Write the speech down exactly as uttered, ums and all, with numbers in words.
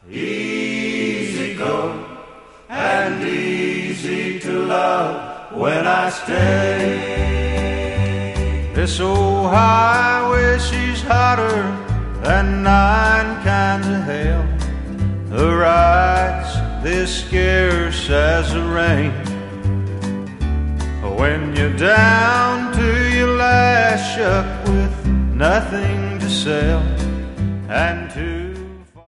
Easy go and easy to love when I stay. This old highway, she's hotter than nine kinds of hell. The rides, they're scarce as the rain. When you're down to your last shuck with nothing to sell and to